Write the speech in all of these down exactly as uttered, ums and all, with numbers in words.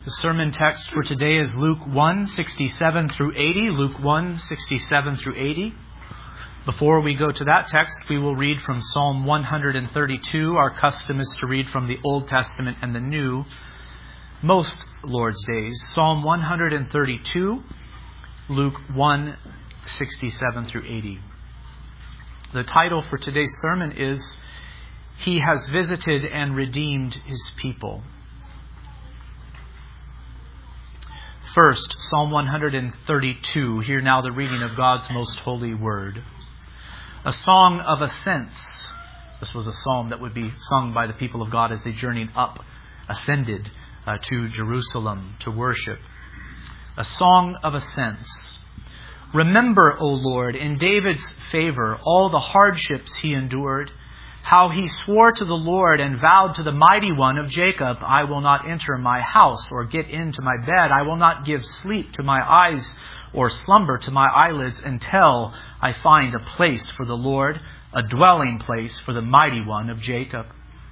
The sermon text for today is Luke one, sixty-seven through eighty. Luke one, sixty-seven through eighty. Before we go to that text, we will read from Psalm one thirty-two. Our custom is to read from the Old Testament and the New most Lord's days. Psalm one thirty-two, Luke one, sixty-seven through eighty. The title for today's sermon is, He Has Visited and Redeemed His People. First, Psalm one thirty-two. Hear now the reading of God's most holy word. A song of ascents. This was a psalm that would be sung by the people of God as they journeyed up, ascended uh, to Jerusalem to worship. A song of ascents. Remember, O Lord, in David's favor, all the hardships he endured, how he swore to the Lord and vowed to the Mighty One of Jacob, I will not enter my house or get into my bed. I will not give sleep to my eyes or slumber to my eyelids until I find a place for the Lord, a dwelling place for the Mighty One of Jacob.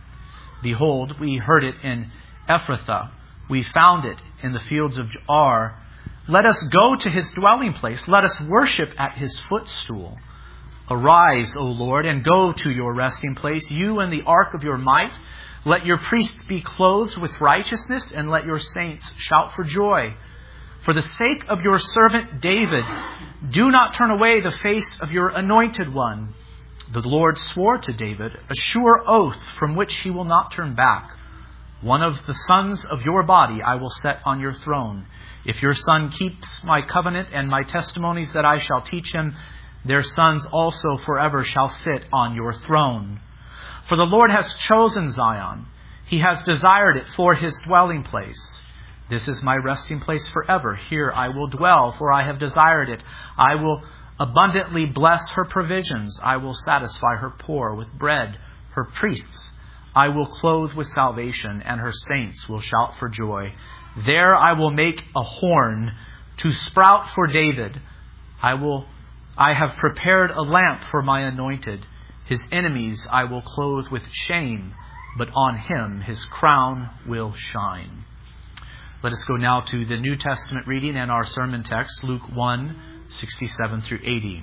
Behold, we heard it in Ephrathah. We found it in the fields of Ar. Let us go to his dwelling place. Let us worship at his footstool. Arise, O Lord, and go to your resting place, you and the ark of your might. Let your priests be clothed with righteousness, and let your saints shout for joy. For the sake of your servant David, do not turn away the face of your anointed one. The Lord swore to David a sure oath from which he will not turn back. One of the sons of your body I will set on your throne. If your son keeps my covenant and my testimonies that I shall teach him, their sons also forever shall sit on your throne. For the Lord has chosen Zion. He has desired it for his dwelling place. This is my resting place forever. Here I will dwell, for I have desired it. I will abundantly bless her provisions. I will satisfy her poor with bread. Her priests I will clothe with salvation, and her saints will shout for joy. There I will make a horn to sprout for David. I will I have prepared a lamp for my anointed. His enemies I will clothe with shame, but on him his crown will shine. Let us go now to the New Testament reading and our sermon text, Luke one, sixty-seven through eighty.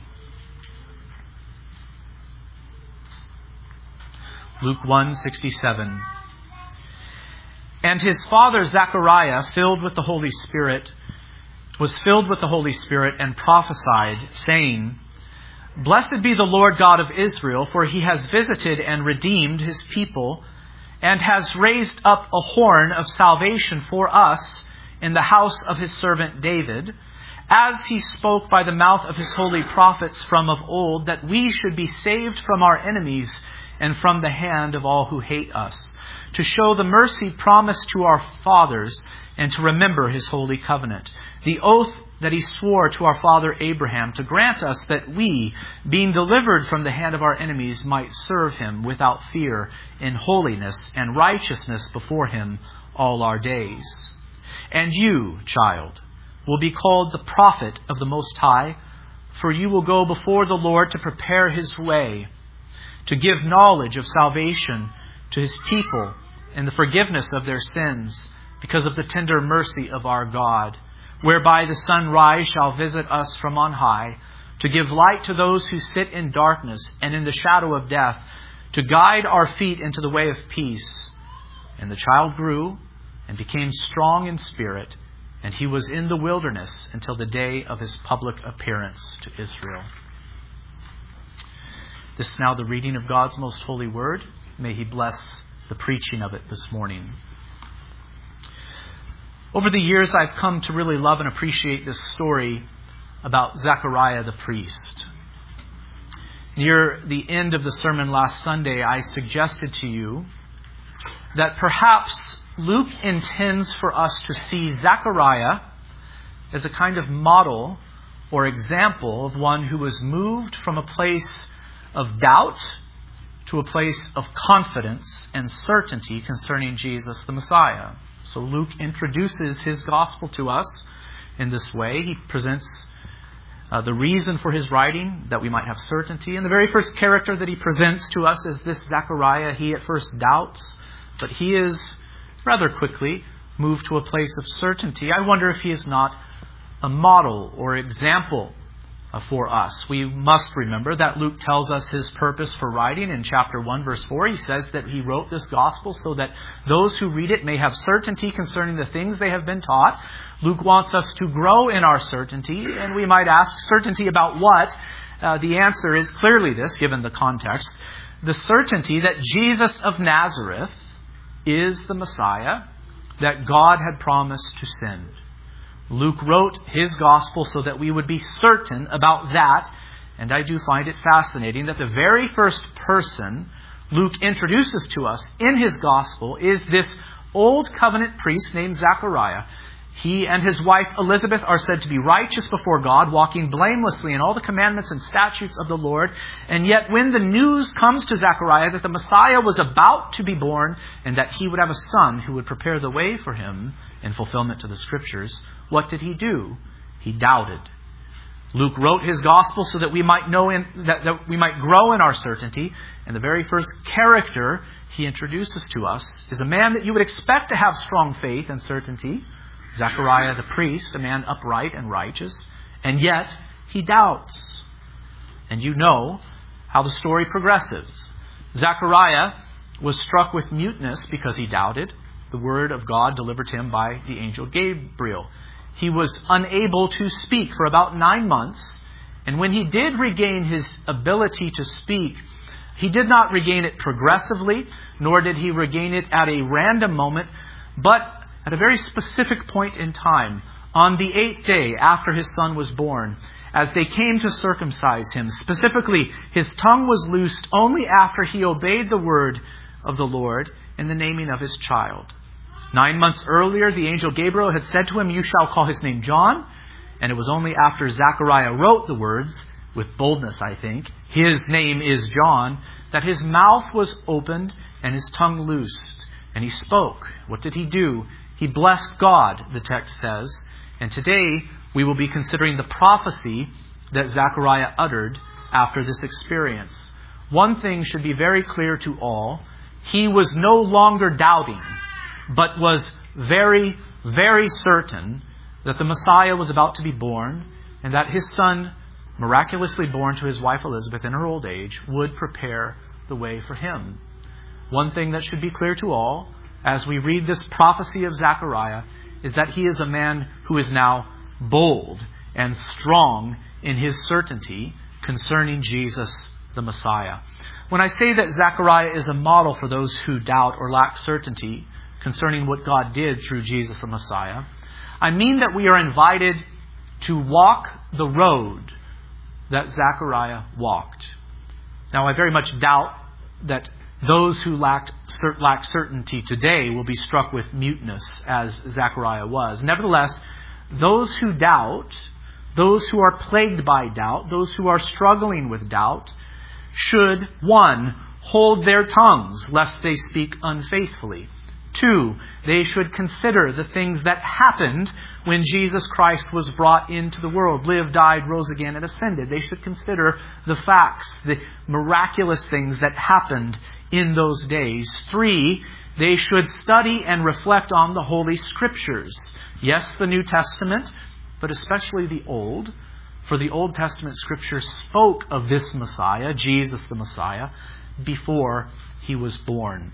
Luke one, sixty-seven. And his father Zechariah, filled with the Holy Spirit, was filled with the Holy Spirit and prophesied, saying, Blessed be the Lord God of Israel, for he has visited and redeemed his people, and has raised up a horn of salvation for us in the house of his servant David, as he spoke by the mouth of his holy prophets from of old, that we should be saved from our enemies and from the hand of all who hate us, to show the mercy promised to our fathers, and to remember his holy covenant, the oath that he swore to our father Abraham, to grant us that we, being delivered from the hand of our enemies, might serve him without fear in holiness and righteousness before him all our days. And you, child, will be called the prophet of the Most High, for you will go before the Lord to prepare his way, to give knowledge of salvation to his people and the forgiveness of their sins, because of the tender mercy of our God, whereby the sunrise shall visit us from on high, to give light to those who sit in darkness and in the shadow of death, to guide our feet into the way of peace. And the child grew and became strong in spirit, and he was in the wilderness until the day of his public appearance to Israel. This is now the reading of God's most holy word. May he bless the preaching of it this morning. Over the years, I've come to really love and appreciate this story about Zechariah the priest. Near the end of the sermon last Sunday, I suggested to you that perhaps Luke intends for us to see Zechariah as a kind of model or example of one who was moved from a place of doubt to a place of confidence and certainty concerning Jesus the Messiah. So Luke introduces his gospel to us in this way. He presents uh, the reason for his writing, that we might have certainty. And the very first character that he presents to us is this Zechariah. He at first doubts, but he is rather quickly moved to a place of certainty, I wonder if he is not a model or example for us. We must remember that Luke tells us his purpose for writing in chapter one, verse four. He says that he wrote this gospel so that those who read it may have certainty concerning the things they have been taught. Luke wants us to grow in our certainty, and we might ask, certainty about what? Uh, the answer is clearly this, given the context. The certainty that Jesus of Nazareth is the Messiah that God had promised to send. Luke wrote his gospel so that we would be certain about that. And I do find it fascinating that the very first person Luke introduces to us in his gospel is this old covenant priest named Zechariah. He and his wife Elizabeth are said to be righteous before God, walking blamelessly in all the commandments and statutes of the Lord. And yet when the news comes to Zechariah that the Messiah was about to be born and that he would have a son who would prepare the way for him in fulfillment to the Scriptures, what did he do? He doubted. Luke wrote his gospel so that we might know in, that, that we might grow in our certainty. And the very first character he introduces to us is a man that you would expect to have strong faith and certainty. Zechariah the priest, a man upright and righteous, and yet he doubts. And you know how the story progresses. Zechariah was struck with muteness because he doubted the word of God delivered to him by the angel Gabriel. He was unable to speak for about nine months, and when he did regain his ability to speak, he did not regain it progressively, nor did he regain it at a random moment, but at a very specific point in time, on the eighth day after his son was born, as they came to circumcise him. Specifically, his tongue was loosed only after he obeyed the word of the Lord in the naming of his child. Nine months earlier, the angel Gabriel had said to him, "You shall call his name John." And it was only after Zechariah wrote the words, with boldness, I think, "His name is John," that his mouth was opened and his tongue loosed. And he spoke. What did he do? He blessed God, the text says. And today we will be considering the prophecy that Zechariah uttered after this experience. One thing should be very clear to all. He was no longer doubting, but was very, very certain that the Messiah was about to be born and that his son, miraculously born to his wife Elizabeth in her old age, would prepare the way for him. One thing that should be clear to all as we read this prophecy of Zechariah is that he is a man who is now bold and strong in his certainty concerning Jesus the Messiah. When I say that Zechariah is a model for those who doubt or lack certainty concerning what God did through Jesus the Messiah, I mean that we are invited to walk the road that Zechariah walked. Now, I very much doubt that those who lacked, lack certainty today will be struck with muteness as Zechariah was. Nevertheless, those who doubt, those who are plagued by doubt, those who are struggling with doubt, should, one, hold their tongues lest they speak unfaithfully. Two, they should consider the things that happened when Jesus Christ was brought into the world, lived, died, rose again, and ascended. They should consider the facts, the miraculous things that happened in those days. Three, they should study and reflect on the Holy Scriptures. Yes, the New Testament, but especially the Old. For the Old Testament Scripture spoke of this Messiah, Jesus the Messiah, before he was born.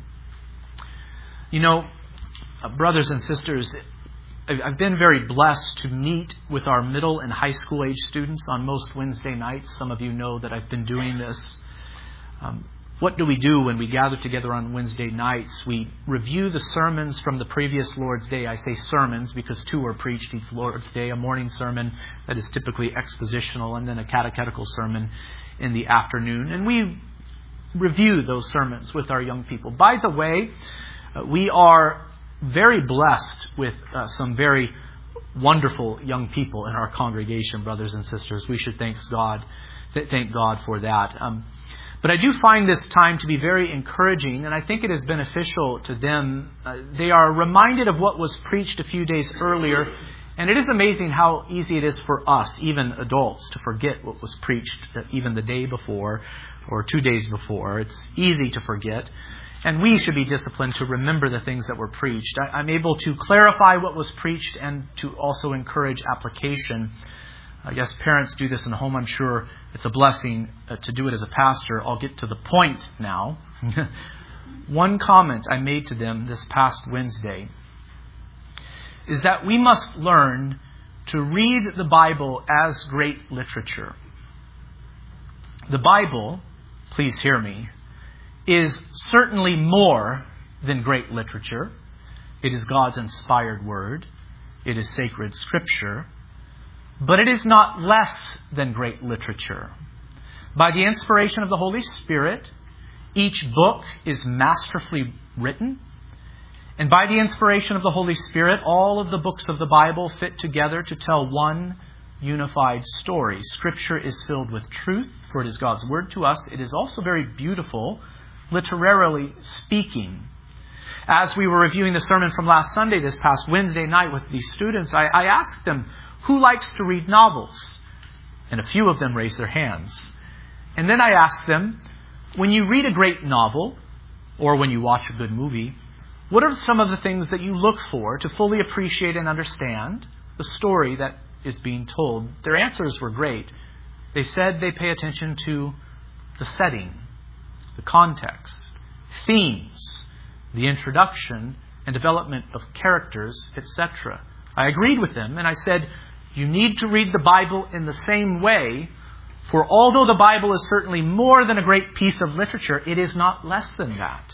You know, brothers and sisters, I've been very blessed to meet with our middle and high school age students on most Wednesday nights. Some of you know that I've been doing this. Um, what do we do when we gather together on Wednesday nights? We review the sermons from the previous Lord's Day. I say sermons because two are preached each Lord's Day. A morning sermon that is typically expositional, and then a catechetical sermon in the afternoon. And we review those sermons with our young people. By the way, Uh, we are very blessed with uh, some very wonderful young people in our congregation, brothers and sisters. We should thank God, th- thank God for that. Um, but I do find this time to be very encouraging, and I think it is beneficial to them. Uh, they are reminded of what was preached a few days earlier, And it is amazing how easy it is for us, even adults, to forget what was preached even the day before or two days before. It's easy to forget. And we should be disciplined to remember the things that were preached. I, I'm able to clarify what was preached and to also encourage application. I guess parents do this in the home. I'm sure it's a blessing uh, to do it as a pastor. I'll get to the point now. One comment I made to them this past Wednesday is that we must learn to read the Bible as great literature. The Bible, please hear me, is certainly more than great literature. It is God's inspired word. It is sacred scripture. But it is not less than great literature. By the inspiration of the Holy Spirit, each book is masterfully written. And by the inspiration of the Holy Spirit, all of the books of the Bible fit together to tell one unified story. Scripture is filled with truth, for it is God's word to us. It is also very beautiful, literarily speaking. As we were reviewing the sermon from last Sunday, this past Wednesday night with these students, I, I asked them, who likes to read novels? And a few of them raised their hands. And then I asked them, when you read a great novel, or when you watch a good movie, what are some of the things that you look for to fully appreciate and understand the story that is being told? Their answers were great. They said they pay attention to the setting, the context, themes, the introduction and development of characters, et cetera. I agreed with them and I said, you need to read the Bible in the same way, for although the Bible is certainly more than a great piece of literature, it is not less than that.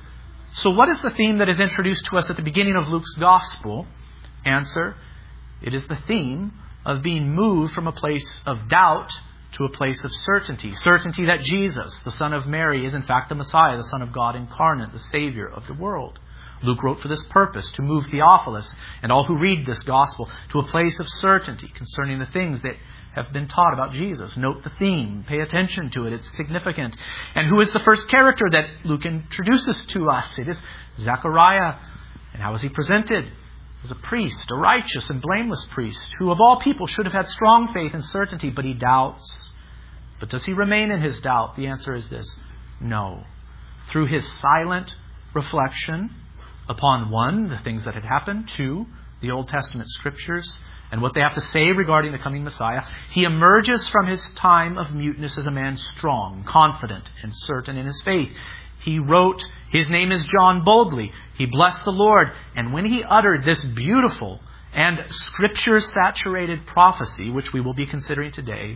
So what is the theme that is introduced to us at the beginning of Luke's Gospel? Answer, it is the theme of being moved from a place of doubt to a place of certainty. Certainty that Jesus, the Son of Mary, is in fact the Messiah, the Son of God incarnate, the Savior of the world. Luke wrote for this purpose, to move Theophilus and all who read this Gospel to a place of certainty concerning the things that have been taught about Jesus. Note the theme. Pay attention to it. It's significant. And who is the first character that Luke introduces to us? It is Zechariah. And how is he presented? As a priest, a righteous and blameless priest, who of all people should have had strong faith and certainty, but he doubts. But does he remain in his doubt? The answer is this: no. Through his silent reflection upon, one, the things that had happened, two, the Old Testament scriptures, and what they have to say regarding the coming Messiah, he emerges from his time of muteness as a man strong, confident, and certain in his faith. He wrote, his name is John, boldly. He blessed the Lord. And when he uttered this beautiful and scripture-saturated prophecy, which we will be considering today,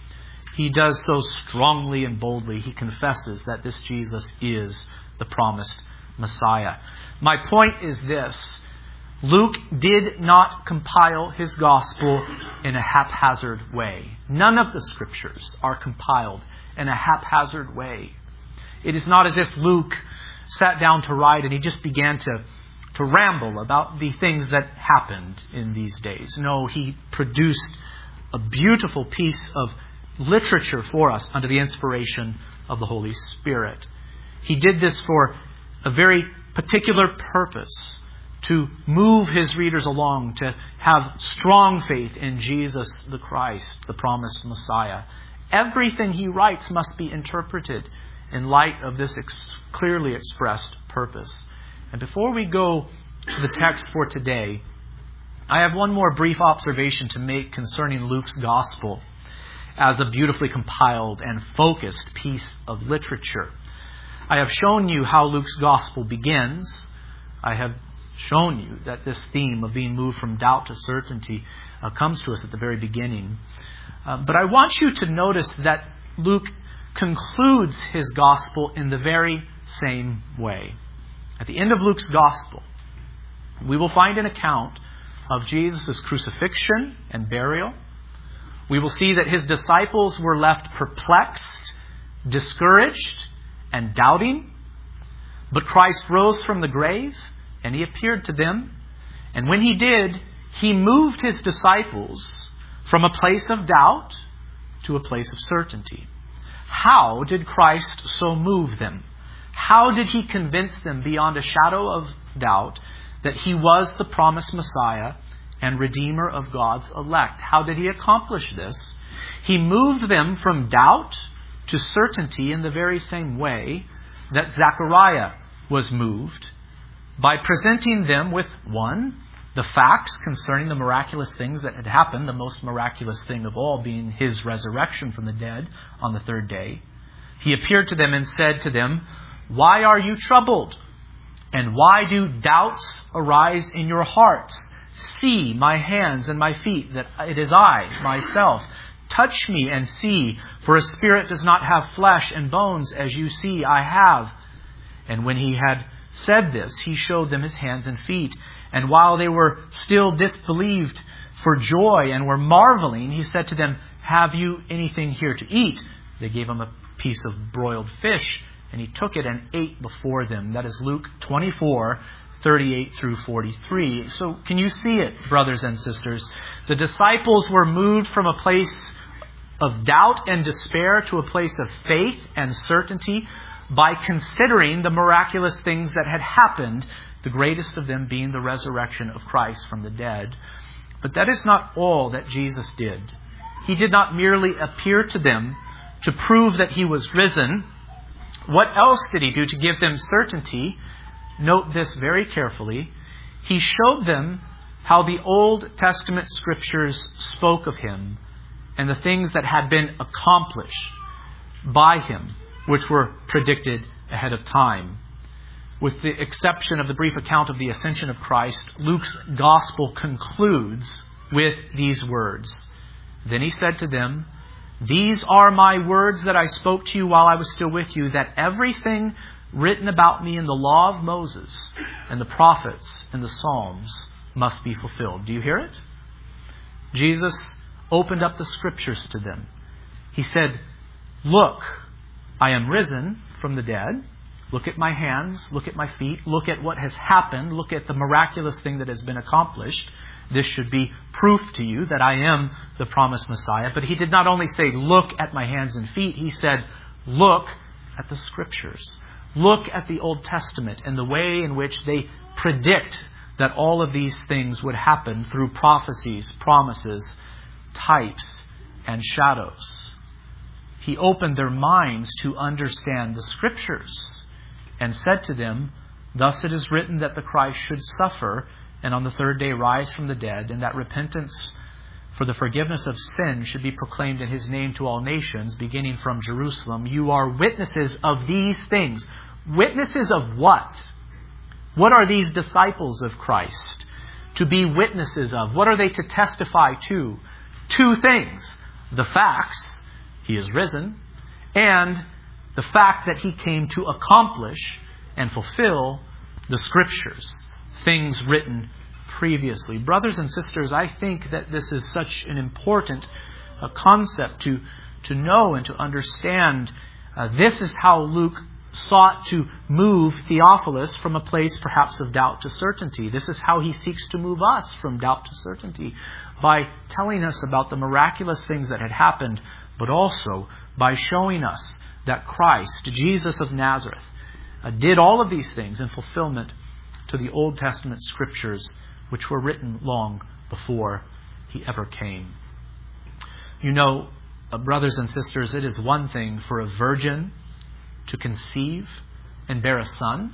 he does so strongly and boldly. He confesses that this Jesus is the promised Messiah. My point is this: Luke did not compile his gospel in a haphazard way. None of the scriptures are compiled in a haphazard way. It is not as if Luke sat down to write and he just began to, to ramble about the things that happened in these days. No, he produced a beautiful piece of literature for us under the inspiration of the Holy Spirit. He did this for a very particular purpose: to move his readers along, to have strong faith in Jesus the Christ, the promised Messiah. Everything he writes must be interpreted in light of this ex- clearly expressed purpose. And before we go to the text for today, I have one more brief observation to make concerning Luke's Gospel as a beautifully compiled and focused piece of literature. I have shown you how Luke's Gospel begins. I have shown you that this theme of being moved from doubt to certainty uh, comes to us at the very beginning. Uh, but I want you to notice that Luke concludes his Gospel in the very same way. At the end of Luke's Gospel, we will find an account of Jesus' crucifixion and burial. We will see that his disciples were left perplexed, discouraged, and doubting. But Christ rose from the grave, and he appeared to them. And when he did, he moved his disciples from a place of doubt to a place of certainty. How did Christ so move them? How did he convince them beyond a shadow of doubt that he was the promised Messiah and Redeemer of God's elect. How did He accomplish this? He moved them from doubt to certainty in the very same way that Zechariah was moved, by presenting them with, one, the facts concerning the miraculous things that had happened, the most miraculous thing of all being His resurrection from the dead on the third day. He appeared to them and said to them, "Why are you troubled? And why do doubts arise in your hearts? See my hands and my feet, that it is I, myself. Touch me and see, for a spirit does not have flesh and bones, as you see I have." And when He had said this, He showed them His hands and feet. And while they were still disbelieved for joy and were marveling, He said to them, "Have you anything here to eat?" They gave Him a piece of broiled fish, and He took it and ate before them. That is Luke twenty-four, thirty-eight through forty-three. So can you see it, brothers and sisters? The disciples were moved from a place of doubt and despair to a place of faith and certainty by considering the miraculous things that had happened, the greatest of them being the resurrection of Christ from the dead. But that is not all that Jesus did. He did not merely appear to them to prove that He was risen. What else did He do to give them certainty? Note this very carefully. He showed them how the Old Testament Scriptures spoke of Him and the things that had been accomplished by Him, which were predicted ahead of time. With the exception of the brief account of the ascension of Christ, Luke's Gospel concludes with these words. Then He said to them, "These are my words that I spoke to you while I was still with you, that everything written about me in the law of Moses and the prophets and the Psalms must be fulfilled." Do you hear it? Jesus opened up the Scriptures to them. He said, "Look, I am risen from the dead. Look at my hands. Look at my feet. Look at what has happened. Look at the miraculous thing that has been accomplished. This should be proof to you that I am the promised Messiah." But He did not only say, "Look at my hands and feet." He said, "Look at the Scriptures. Look at the Old Testament and the way in which they predict that all of these things would happen through prophecies, promises, types, and shadows." He opened their minds to understand the Scriptures and said to them, "Thus it is written that the Christ should suffer and on the third day rise from the dead, and that repentance for the forgiveness of sin should be proclaimed in His name to all nations, beginning from Jerusalem. You are witnesses of these things." Witnesses of what? What are these disciples of Christ to be witnesses of? What are they to testify to? Two things. The facts, He is risen, and the fact that He came to accomplish and fulfill the Scriptures, things written previously. Brothers and sisters, I think that this is such an important uh, concept to, to know and to understand. Uh, this is how Luke sought to move Theophilus from a place perhaps of doubt to certainty. This is how he seeks to move us from doubt to certainty, by telling us about the miraculous things that had happened, but also by showing us that Christ, Jesus of Nazareth, uh, did all of these things in fulfillment to the Old Testament Scriptures, which were written long before He ever came. You know, uh, brothers and sisters, it is one thing for a virgin to conceive and bear a son.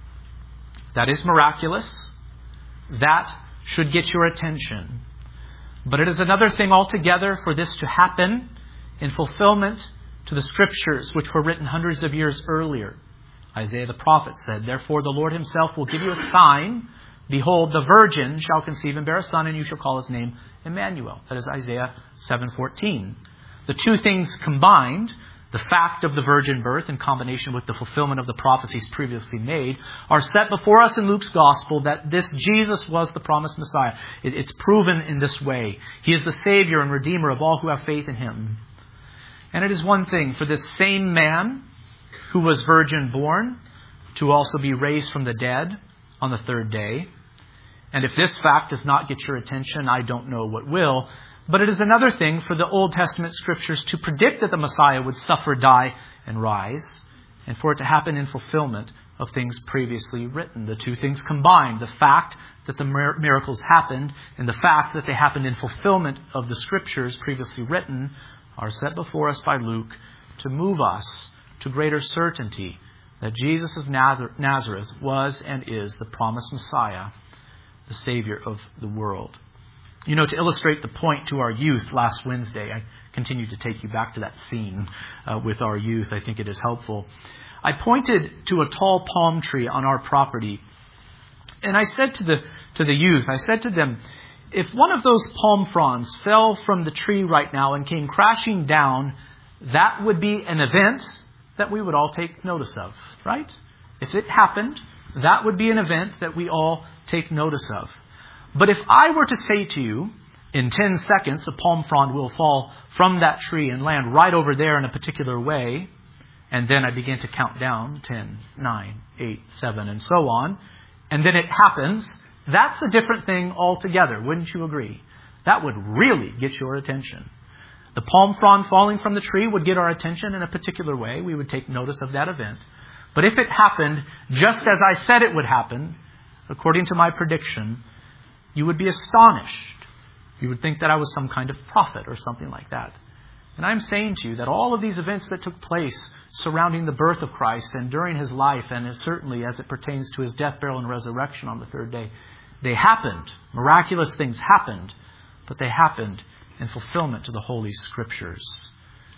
That is miraculous. That should get your attention. But it is another thing altogether for this to happen in fulfillment to the Scriptures which were written hundreds of years earlier. Isaiah the prophet said, "Therefore the Lord Himself will give you a sign. Behold, the virgin shall conceive and bear a son, and you shall call his name Emmanuel." That is Isaiah seven fourteen. The two things combined, the fact of the virgin birth in combination with the fulfillment of the prophecies previously made, are set before us in Luke's Gospel that this Jesus was the promised Messiah. It, it's proven in this way. He is the Savior and Redeemer of all who have faith in Him. And it is one thing for this same man who was virgin born to also be raised from the dead on the third day. And if this fact does not get your attention, I don't know what will. But it is another thing for the Old Testament Scriptures to predict that the Messiah would suffer, die, and rise, and for it to happen in fulfillment of things previously written. The two things combined, the fact that the miracles happened and the fact that they happened in fulfillment of the Scriptures previously written, are set before us by Luke to move us to greater certainty that Jesus of Nazareth was and is the promised Messiah, the Savior of the world. You know, to illustrate the point to our youth last Wednesday, I continue to take you back to that scene uh, with our youth. I think it is helpful. I pointed to a tall palm tree on our property, and I said to the to the youth, I said to them, if one of those palm fronds fell from the tree right now and came crashing down, that would be an event that we would all take notice of, right? If it happened, that would be an event that we all take notice of. But if I were to say to you, in ten seconds, a palm frond will fall from that tree and land right over there in a particular way, and then I begin to count down, ten, nine, eight, seven, and so on, and then it happens, that's a different thing altogether, wouldn't you agree? That would really get your attention. The palm frond falling from the tree would get our attention in a particular way. We would take notice of that event. But if it happened just as I said it would happen, according to my prediction, you would be astonished. You would think that I was some kind of prophet or something like that. And I'm saying to you that all of these events that took place surrounding the birth of Christ and during His life, and certainly as it pertains to His death, burial, and resurrection on the third day, they happened. Miraculous things happened, but they happened in fulfillment to the Holy Scriptures.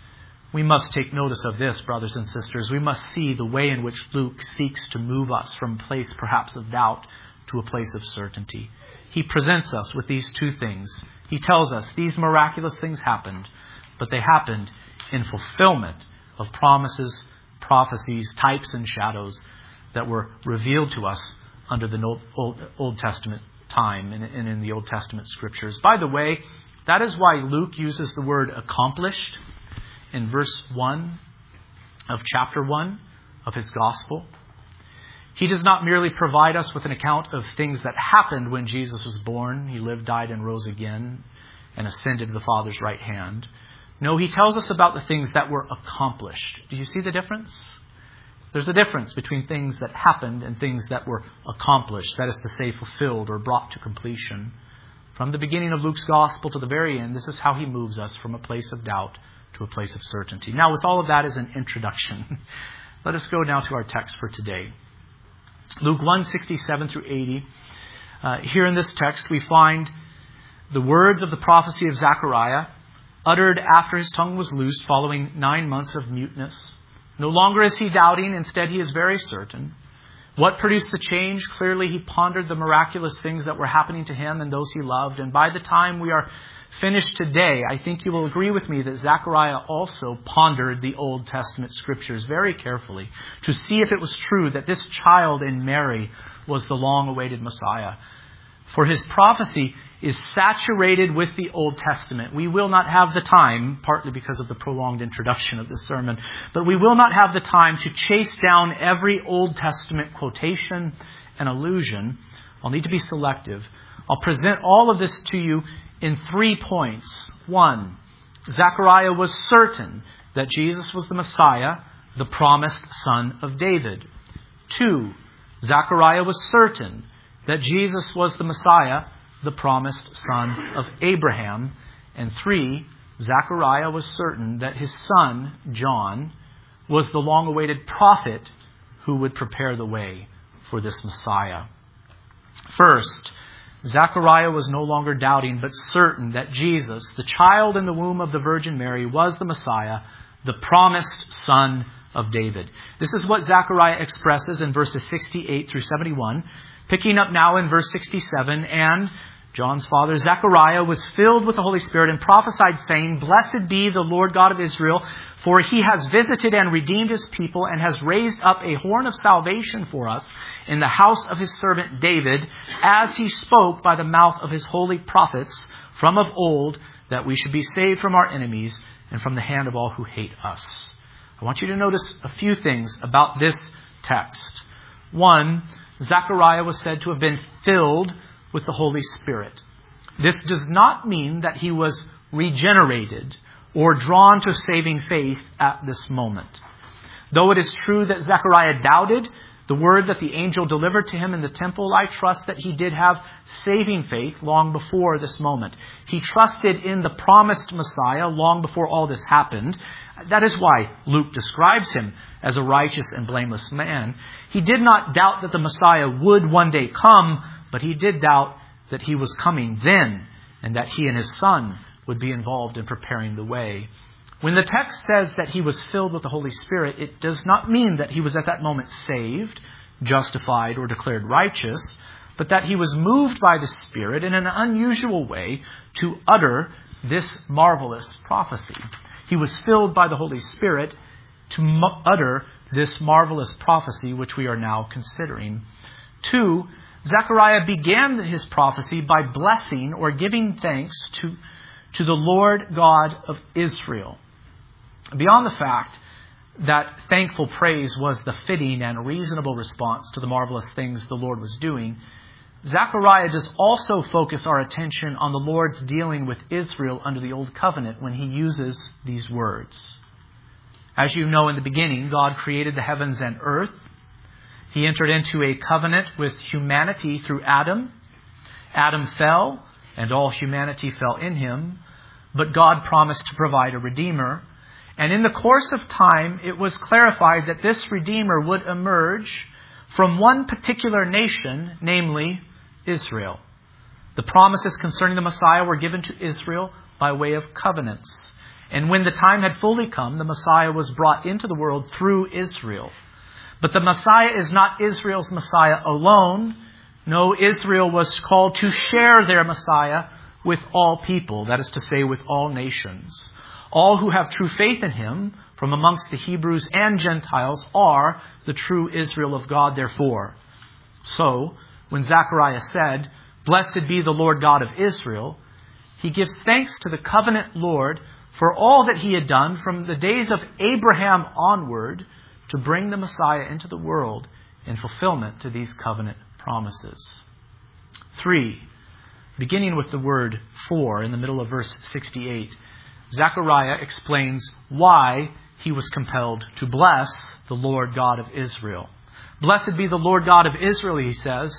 We must take notice of this, brothers and sisters. We must see the way in which Luke seeks to move us from a place perhaps of doubt to a place of certainty. He presents us with these two things. He tells us these miraculous things happened, but they happened in fulfillment of promises, prophecies, types, and shadows that were revealed to us under the Old, Old Testament time and in the Old Testament Scriptures. By the way, that is why Luke uses the word accomplished in verse one of chapter one of his Gospel. He does not merely provide us with an account of things that happened when Jesus was born. He lived, died, and rose again and ascended to the Father's right hand. No, he tells us about the things that were accomplished. Do you see the difference? There's a difference between things that happened and things that were accomplished. That is to say, fulfilled or brought to completion. From the beginning of Luke's Gospel to the very end, this is how he moves us from a place of doubt to a place of certainty. Now, with all of that as an introduction, let us go now to our text for today. Luke one, sixty-seven through eighty. Uh, here in this text, we find the words of the prophecy of Zechariah, uttered after his tongue was loosed following nine months of muteness. No longer is he doubting, instead he is very certain. What produced the change? Clearly he pondered the miraculous things that were happening to him and those he loved. And by the time we are finished today, I think you will agree with me that Zechariah also pondered the Old Testament Scriptures very carefully to see if it was true that this child in Mary was the long-awaited Messiah. For his prophecy is saturated with the Old Testament. We will not have the time, partly because of the prolonged introduction of this sermon, but we will not have the time to chase down every Old Testament quotation and allusion. I'll need to be selective. I'll present all of this to you in three points. One, Zechariah was certain that Jesus was the Messiah, the promised son of David. Two, Zechariah was certain that Jesus was the Messiah, the promised son of Abraham. And three, Zechariah was certain that his son, John, was the long-awaited prophet who would prepare the way for this Messiah. First, Zechariah was no longer doubting, but certain that Jesus, the child in the womb of the Virgin Mary, was the Messiah, the promised son of David. This is what Zechariah expresses in verses sixty-eight through seventy-one. Picking up now in verse sixty-seven, and John's father Zechariah was filled with the Holy Spirit and prophesied, saying, Blessed be the Lord God of Israel, for he has visited and redeemed his people and has raised up a horn of salvation for us in the house of his servant David, as he spoke by the mouth of his holy prophets from of old, that we should be saved from our enemies and from the hand of all who hate us. I want you to notice a few things about this text. One, Zechariah was said to have been filled with the Holy Spirit. This does not mean that he was regenerated or drawn to saving faith at this moment. Though it is true that Zechariah doubted, The word that the angel delivered to him in the temple, I trust that he did have saving faith long before this moment. He trusted in the promised Messiah long before all this happened. That is why Luke describes him as a righteous and blameless man. He did not doubt that the Messiah would one day come, but he did doubt that he was coming then, and that he and his son would be involved in preparing the way. When the text says that he was filled with the Holy Spirit, it does not mean that he was at that moment saved, justified, or declared righteous, but that he was moved by the Spirit in an unusual way to utter this marvelous prophecy. He was filled by the Holy Spirit to mu- utter this marvelous prophecy which we are now considering. Two, Zechariah began his prophecy by blessing or giving thanks to, to the Lord God of Israel. Beyond the fact that thankful praise was the fitting and reasonable response to the marvelous things the Lord was doing, Zechariah does also focus our attention on the Lord's dealing with Israel under the Old Covenant when he uses these words. As you know, in the beginning, God created the heavens and earth. He entered into a covenant with humanity through Adam. Adam fell, and all humanity fell in him. But God promised to provide a Redeemer. And in the course of time, it was clarified that this Redeemer would emerge from one particular nation, namely Israel. The promises concerning the Messiah were given to Israel by way of covenants. And when the time had fully come, the Messiah was brought into the world through Israel. But the Messiah is not Israel's Messiah alone. No, Israel was called to share their Messiah with all people, that is to say, with all nations. All who have true faith in him, from amongst the Hebrews and Gentiles, are the true Israel of God, therefore. So, when Zechariah said, "Blessed be the Lord God of Israel," he gives thanks to the covenant Lord for all that he had done from the days of Abraham onward to bring the Messiah into the world in fulfillment to these covenant promises. Three, beginning with the word "for" in the middle of verse sixty-eight, Zechariah explains why he was compelled to bless the Lord God of Israel. Blessed be the Lord God of Israel, he says,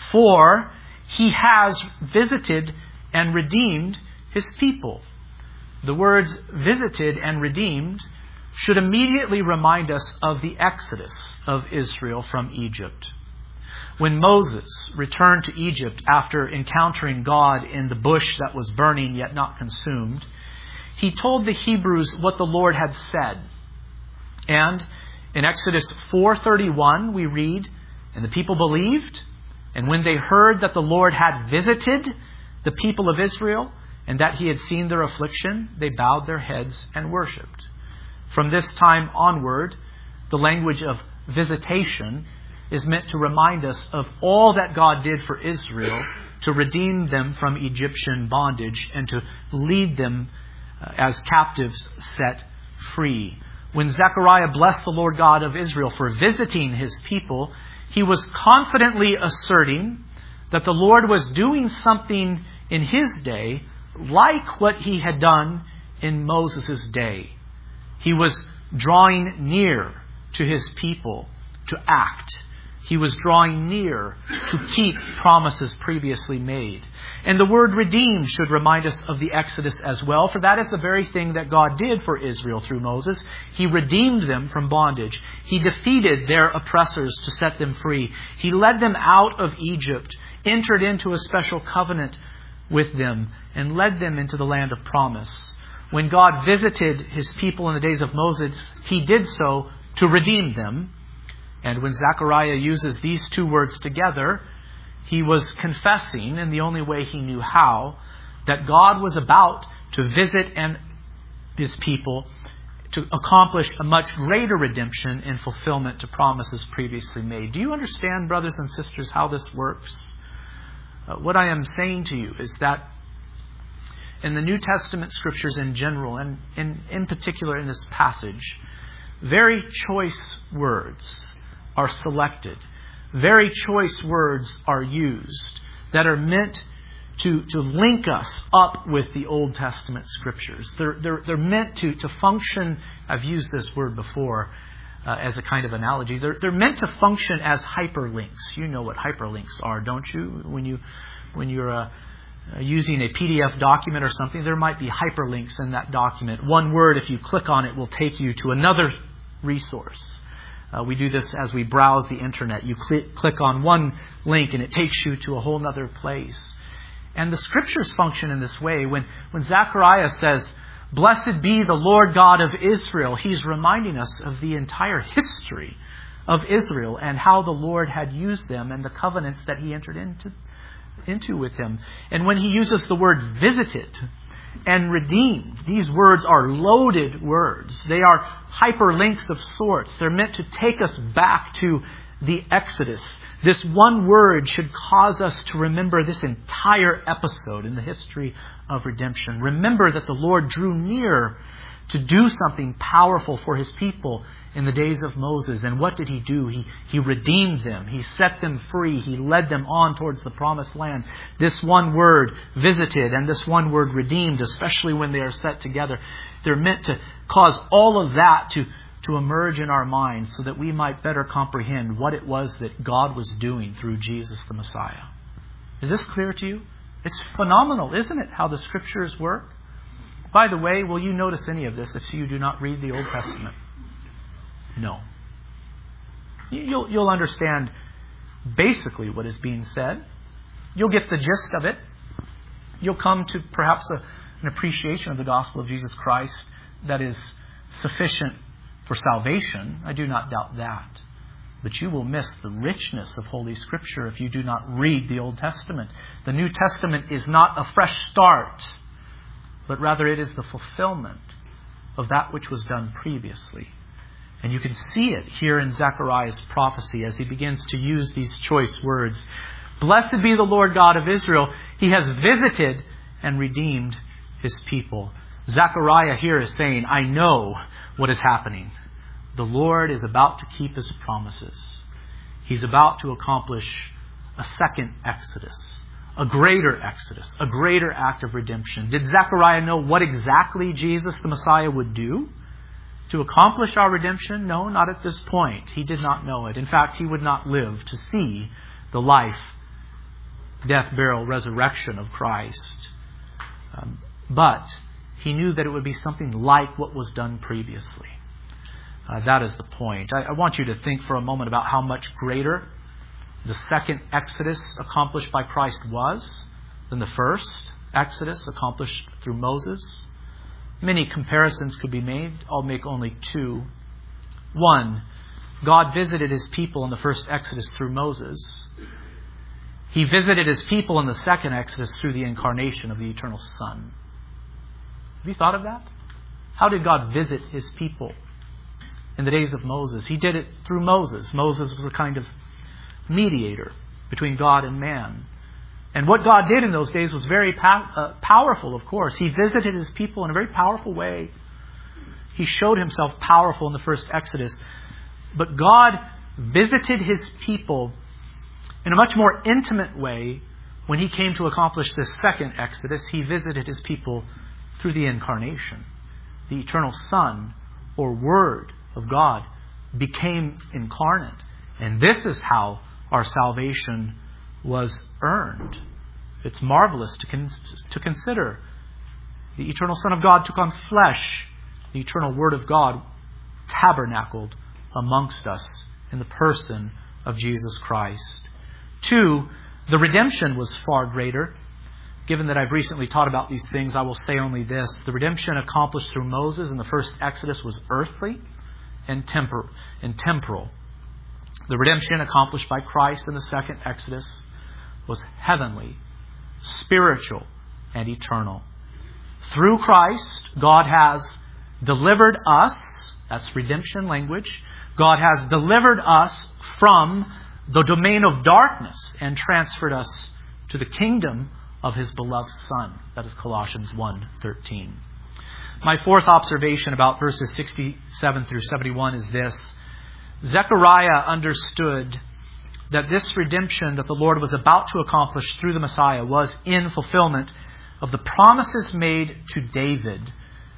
for he has visited and redeemed his people. The words visited and redeemed should immediately remind us of the exodus of Israel from Egypt. When Moses returned to Egypt after encountering God in the bush that was burning yet not consumed, he told the Hebrews what the Lord had said. And in Exodus four thirty-one we read, "And the people believed, and when they heard that the Lord had visited the people of Israel, and that he had seen their affliction, they bowed their heads and worshipped." From this time onward, the language of visitation is meant to remind us of all that God did for Israel to redeem them from Egyptian bondage and to lead them uh, as captives set free. When Zechariah blessed the Lord God of Israel for visiting his people, he was confidently asserting that the Lord was doing something in his day like what he had done in Moses' day. He was drawing near to his people to act. He was drawing near to keep promises previously made. And the word redeemed should remind us of the Exodus as well, for that is the very thing that God did for Israel through Moses. He redeemed them from bondage. He defeated their oppressors to set them free. He led them out of Egypt, entered into a special covenant with them, and led them into the land of promise. When God visited his people in the days of Moses, he did so to redeem them. And when Zechariah uses these two words together, he was confessing, in the only way he knew how, that God was about to visit and his people to accomplish a much greater redemption and fulfillment to promises previously made. Do you understand, brothers and sisters, how this works? Uh, what I am saying to you is that in the New Testament scriptures in general, and in, in particular in this passage, very choice words are selected. Very choice words are used that are meant to, to link us up with the Old Testament scriptures. They're, they're, they're meant to, to function, I've used this word before, uh, as a kind of analogy. They're, they're meant to function as hyperlinks. You know what hyperlinks are, don't you? When, you, when you're uh, using a P D F document or something, there might be hyperlinks in that document. One word, if you click on it, will take you to another resource. Uh, we do this as we browse the internet. You cl- click on one link and it takes you to a whole other place. And the Scriptures function in this way. When, when Zechariah says, "Blessed be the Lord God of Israel," he's reminding us of the entire history of Israel and how the Lord had used them and the covenants that He entered into, into with them. And when He uses the word "visited" and "redeemed," these words are loaded words. They are hyperlinks of sorts. They're meant to take us back to the Exodus. This one word should cause us to remember this entire episode in the history of redemption. Remember that the Lord drew near to do something powerful for His people in the days of Moses. And what did He do? He, he redeemed them. He set them free. He led them on towards the promised land. This one word, "visited," and this one word, "redeemed," especially when they are set together, they're meant to cause all of that to, to emerge in our minds so that we might better comprehend what it was that God was doing through Jesus the Messiah. Is this clear to you? It's phenomenal, isn't it, how the Scriptures work? By the way, will you notice any of this if you do not read the Old Testament? No. You'll, you'll understand basically what is being said. You'll get the gist of it. You'll come to perhaps a, an appreciation of the gospel of Jesus Christ that is sufficient for salvation. I do not doubt that. But you will miss the richness of Holy Scripture if you do not read the Old Testament. The New Testament is not a fresh start, but rather it is the fulfillment of that which was done previously. And you can see it here in Zechariah's prophecy as he begins to use these choice words. Blessed be the Lord God of Israel. He has visited and redeemed His people. Zechariah here is saying, I know what is happening. The Lord is about to keep His promises. He's about to accomplish a second Exodus, a greater Exodus, a greater act of redemption. Did Zechariah know what exactly Jesus the Messiah would do to accomplish our redemption? No, not at this point. He did not know it. In fact, he would not live to see the life, death, burial, resurrection of Christ. Um, but he knew that it would be something like what was done previously. Uh, that is the point. I, I want you to think for a moment about how much greater the second Exodus accomplished by Christ was than the first Exodus accomplished through Moses. Many comparisons could be made. I'll make only two. One, God visited His people in the first Exodus through Moses. He visited His people in the second Exodus through the incarnation of the eternal Son. Have you thought of that? How did God visit His people in the days of Moses? He did it through Moses. Moses was a kind of mediator between God and man. And what God did in those days was very pow- uh, powerful, of course. He visited His people in a very powerful way. He showed Himself powerful in the first Exodus. But God visited His people in a much more intimate way when He came to accomplish this second Exodus. He visited His people through the incarnation. The eternal Son, or Word of God, became incarnate. And this is how our salvation was earned. It's marvelous to, con- to consider. The eternal Son of God took on flesh. The eternal Word of God tabernacled amongst us in the person of Jesus Christ. Two, the redemption was far greater. Given that I've recently taught about these things, I will say only this. The redemption accomplished through Moses in the first Exodus was earthly and, tempor- and temporal. The redemption accomplished by Christ in the second Exodus was heavenly, spiritual, and eternal. Through Christ, God has delivered us, that's redemption language, God has delivered us from the domain of darkness and transferred us to the kingdom of His beloved Son. That is Colossians one thirteen. My fourth observation about verses sixty-seven through seventy-one is this. Zechariah understood that this redemption that the Lord was about to accomplish through the Messiah was in fulfillment of the promises made to David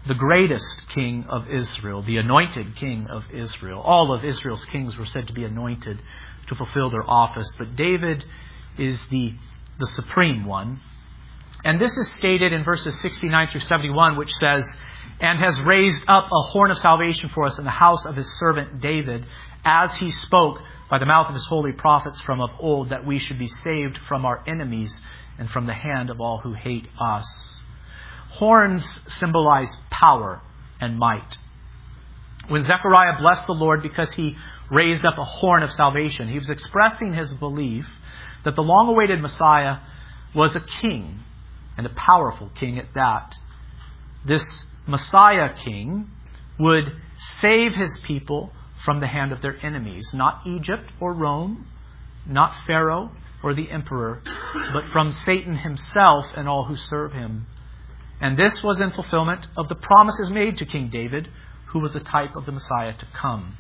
the greatest king of Israel, the anointed king of Israel. All of Israel's kings were said to be anointed to fulfill their office, but David is the, the supreme one. And this is stated in verses sixty-nine through seventy-one, which says, "And has raised up a horn of salvation for us in the house of his servant David, as he spoke by the mouth of his holy prophets from of old, that we should be saved from our enemies and from the hand of all who hate us." Horns symbolize power and might. When Zechariah blessed the Lord because he raised up a horn of salvation, he was expressing his belief that the long-awaited Messiah was a king, and a powerful king at that. This Messiah king would save his people from the hand of their enemies. Not Egypt or Rome, not Pharaoh or the emperor, but from Satan himself and all who serve him. And this was in fulfillment of the promises made to King David, who was a type of the Messiah to come.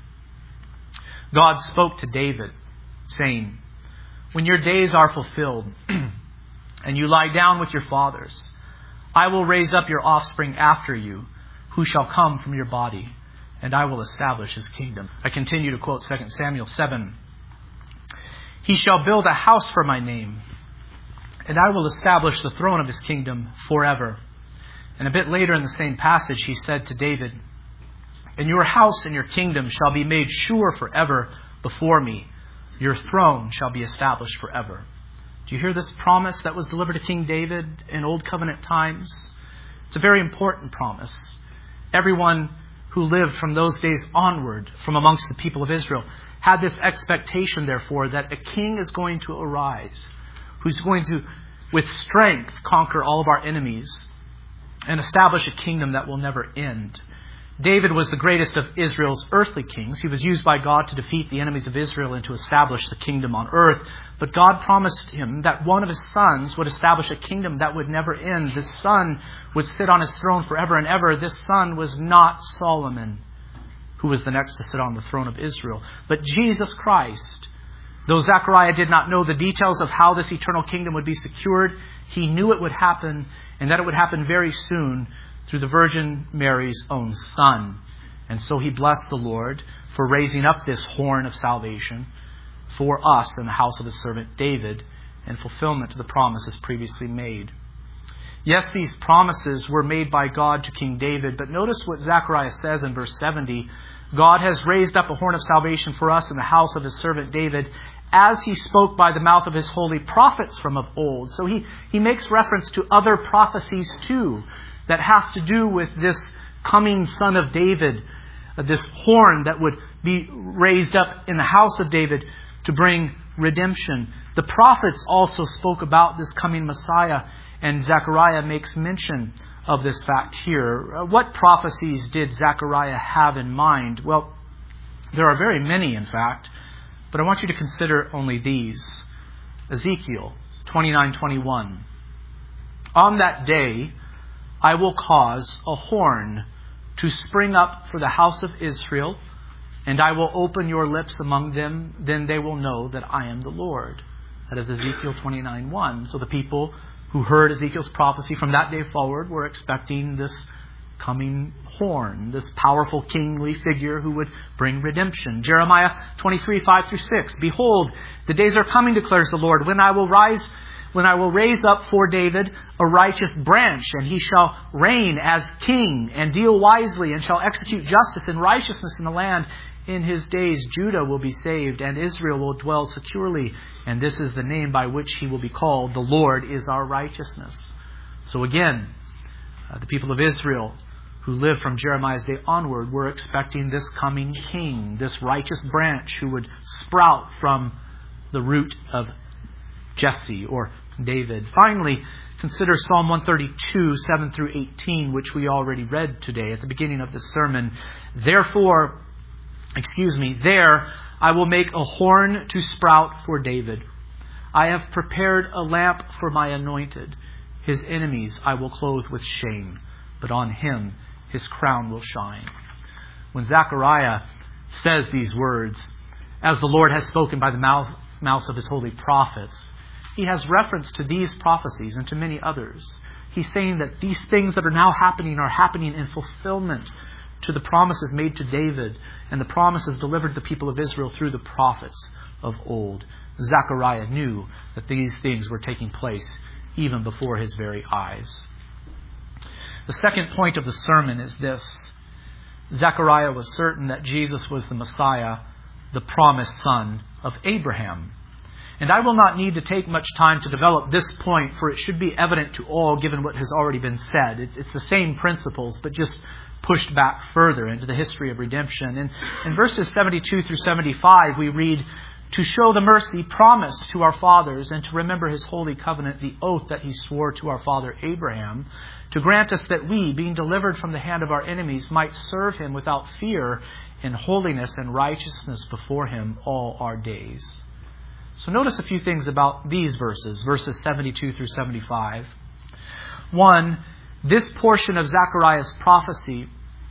God spoke to David, saying, "When your days are fulfilled, and you lie down with your fathers, I will raise up your offspring after you, who shall come from your body, and I will establish his kingdom." I continue to quote Second Samuel seven. "He shall build a house for my name, and I will establish the throne of his kingdom forever." And a bit later in the same passage, he said to David, "And your house and your kingdom shall be made sure forever before me. Your throne shall be established forever." Do you hear this promise that was delivered to King David in Old Covenant times? It's a very important promise. Everyone who lived from those days onward, from amongst the people of Israel, had this expectation, therefore, that a king is going to arise, who's going to, with strength, conquer all of our enemies and establish a kingdom that will never end. David was the greatest of Israel's earthly kings. He was used by God to defeat the enemies of Israel and to establish the kingdom on earth. But God promised him that one of his sons would establish a kingdom that would never end. This son would sit on his throne forever and ever. This son was not Solomon, who was the next to sit on the throne of Israel, but Jesus Christ. Though Zechariah did not know the details of how this eternal kingdom would be secured, he knew it would happen, and that it would happen very soon through the Virgin Mary's own Son. And so he blessed the Lord for raising up this horn of salvation for us in the house of his servant David, in fulfillment of the promises previously made. Yes, these promises were made by God to King David, but notice what Zechariah says in verse seventy. "God has raised up a horn of salvation for us in the house of his servant David, as he spoke by the mouth of his holy prophets from of old." So he, he makes reference to other prophecies too that have to do with this coming son of David, uh, this horn that would be raised up in the house of David to bring redemption. The prophets also spoke about this coming Messiah, and Zechariah makes mention of this fact here. Uh, what prophecies did Zechariah have in mind? Well, there are very many, in fact, but I want you to consider only these. Ezekiel twenty-nine twenty-one. "On that day, I will cause a horn to spring up for the house of Israel, and I will open your lips among them. Then they will know that I am the Lord." That is Ezekiel twenty-nine one. So the people who heard Ezekiel's prophecy from that day forward were expecting this coming horn, this powerful kingly figure who would bring redemption. Jeremiah twenty-three five through six. "Behold, the days are coming, declares the Lord, when I will rise When I will raise up for David a righteous branch, and he shall reign as king and deal wisely and shall execute justice and righteousness in the land. In his days Judah will be saved and Israel will dwell securely. And this is the name by which he will be called. The Lord is our righteousness." So again, uh, the people of Israel who lived from Jeremiah's day onward were expecting this coming king, this righteous branch who would sprout from the root of Jesse or David. Finally, consider Psalm one thirty-two, seven through eighteen, which we already read today at the beginning of this sermon. "Therefore, excuse me, there I will make a horn to sprout for David. I have prepared a lamp for my anointed. His enemies I will clothe with shame, but on him his crown will shine." When Zechariah says these words, "As the Lord has spoken by the mouth, mouths of his holy prophets," he has reference to these prophecies and to many others. He's saying that these things that are now happening are happening in fulfillment to the promises made to David and the promises delivered to the people of Israel through the prophets of old. Zechariah knew that these things were taking place even before his very eyes. The second point of the sermon is this. Zechariah was certain that Jesus was the Messiah, the promised son of Abraham. And I will not need to take much time to develop this point, for it should be evident to all given what has already been said. It's the same principles, but just pushed back further into the history of redemption. And in verses seventy-two through seventy-five, we read, to show the mercy promised to our fathers and to remember his holy covenant, the oath that he swore to our father Abraham, to grant us that we, being delivered from the hand of our enemies, might serve him without fear in holiness and righteousness before him all our days. So notice a few things about these verses, verses seventy-two through seventy-five. One, this portion of Zechariah's prophecy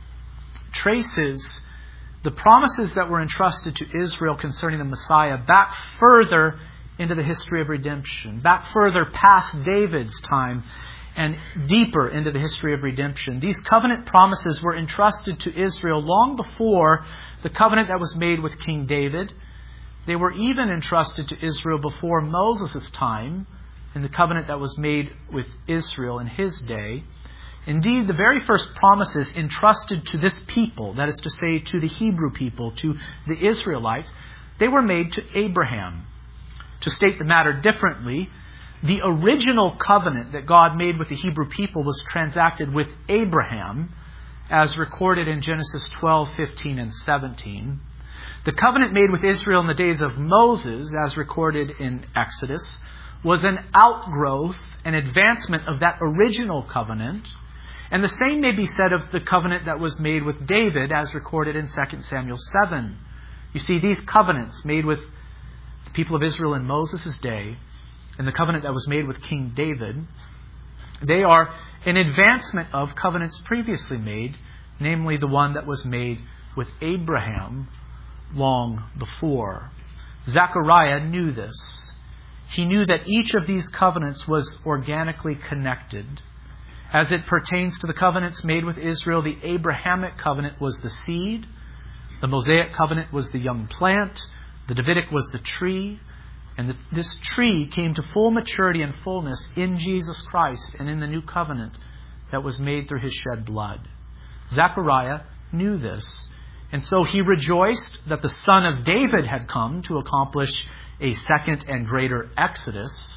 traces the promises that were entrusted to Israel concerning the Messiah back further into the history of redemption, back further past David's time and deeper into the history of redemption. These covenant promises were entrusted to Israel long before the covenant that was made with King David. They were even entrusted to Israel before Moses' time in the covenant that was made with Israel in his day. Indeed, the very first promises entrusted to this people, that is to say, to the Hebrew people, to the Israelites, they were made to Abraham. To state the matter differently, the original covenant that God made with the Hebrew people was transacted with Abraham, as recorded in Genesis twelve, fifteen, and seventeen. The covenant made with Israel in the days of Moses, as recorded in Exodus, was an outgrowth, an advancement of that original covenant. And the same may be said of the covenant that was made with David, as recorded in Second Samuel seven. You see, these covenants made with the people of Israel in Moses' day, and the covenant that was made with King David, they are an advancement of covenants previously made, namely the one that was made with Abraham long before. Zechariah knew this. He knew that each of these covenants was organically connected. As it pertains to the covenants made with Israel, the Abrahamic covenant was the seed, the Mosaic covenant was the young plant, the Davidic was the tree, and the, this tree came to full maturity and fullness in Jesus Christ and in the new covenant that was made through his shed blood. Zechariah knew this, and so he rejoiced that the Son of David had come to accomplish a second and greater Exodus.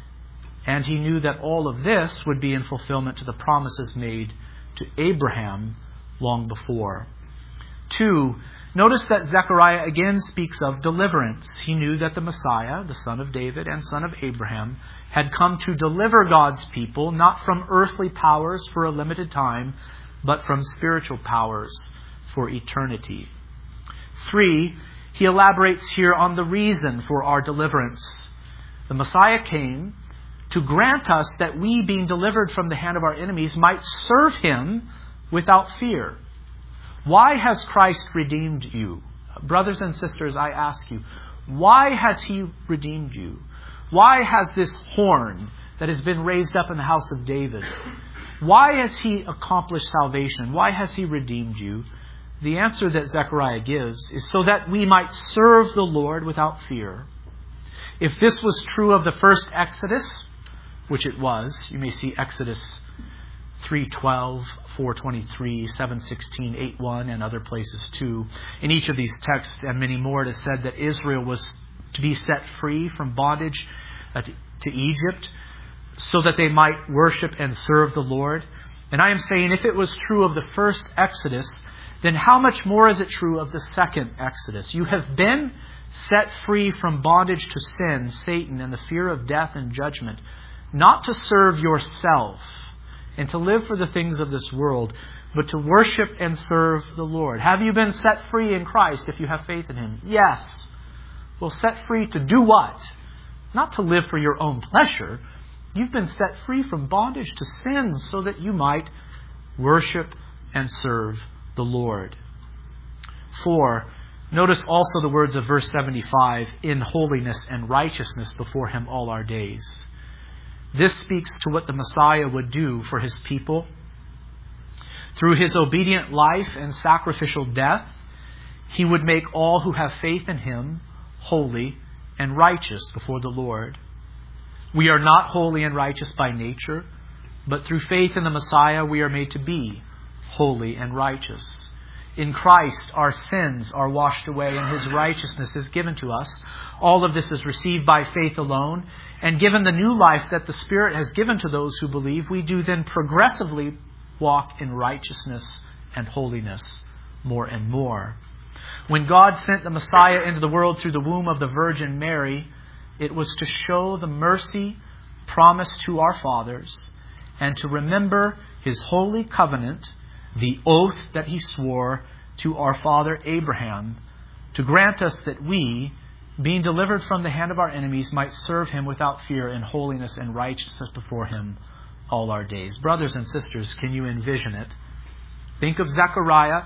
And he knew that all of this would be in fulfillment to the promises made to Abraham long before. Two, notice that Zechariah again speaks of deliverance. He knew that the Messiah, the son of David and son of Abraham, had come to deliver God's people, not from earthly powers for a limited time, but from spiritual powers for eternity. Three, he elaborates here on the reason for our deliverance. The Messiah came to grant us that we, being delivered from the hand of our enemies, might serve him without fear. Why has Christ redeemed you? Brothers and sisters, I ask you, why has he redeemed you? Why has this horn that has been raised up in the house of David, why has he accomplished salvation? Why has he redeemed you? The answer that Zechariah gives is so that we might serve the Lord without fear. If this was true of the first Exodus, which it was, you may see Exodus three twelve, four twenty-three, seven sixteen, eight one, and other places too. In each of these texts and many more, it is said that Israel was to be set free from bondage to Egypt so that they might worship and serve the Lord. And I am saying, if it was true of the first Exodus, then how much more is it true of the second Exodus? You have been set free from bondage to sin, Satan, and the fear of death and judgment, not to serve yourself and to live for the things of this world, but to worship and serve the Lord. Have you been set free in Christ if you have faith in him? Yes. Well, set free to do what? Not to live for your own pleasure. You've been set free from bondage to sin so that you might worship and serve the Lord. Four, notice also the words of verse seventy-five, in holiness and righteousness before him all our days. This speaks to what the Messiah would do for his people. Through his obedient life and sacrificial death, he would make all who have faith in him holy and righteous before the Lord. We are not holy and righteous by nature, but through faith in the Messiah we are made to be holy and righteous. In Christ our sins are washed away and his righteousness is given to us. All of this is received by faith alone. And given the new life that the Spirit has given to those who believe, we do then progressively walk in righteousness and holiness more and more. When God sent the Messiah into the world through the womb of the Virgin Mary, it was to show the mercy promised to our fathers and to remember his holy covenant, the oath that he swore to our father Abraham, to grant us that we, being delivered from the hand of our enemies, might serve him without fear in holiness and righteousness before him all our days. Brothers and sisters, can you envision it? Think of Zechariah